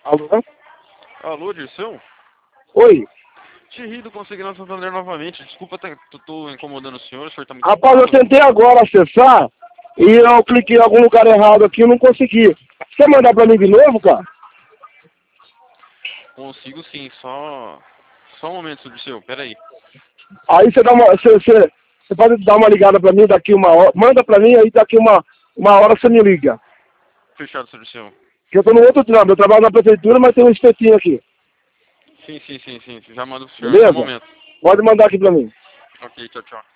Alô? Alô, Dirceu? Oi. Thierry do Consignado Santander novamente. Desculpa, tô incomodando o senhor tá muito Rapaz, eu ocupado. tentei agora acessar e eu cliquei em algum lugar errado aqui e não consegui. Você quer mandar pra mim de novo, cara? Consigo sim, só um momento, Dirceu, peraí. Aí você dá você pode dar uma ligada pra mim daqui uma hora. Manda pra mim, aí daqui uma hora você me liga. Fechado, seu Dirceu. Porque eu tô no outro trampo. Eu trabalho na prefeitura, mas tem um espetinho aqui. Sim. Já mando pro senhor, só um Beleza? momento. Pode mandar aqui pra mim. Ok, tchau.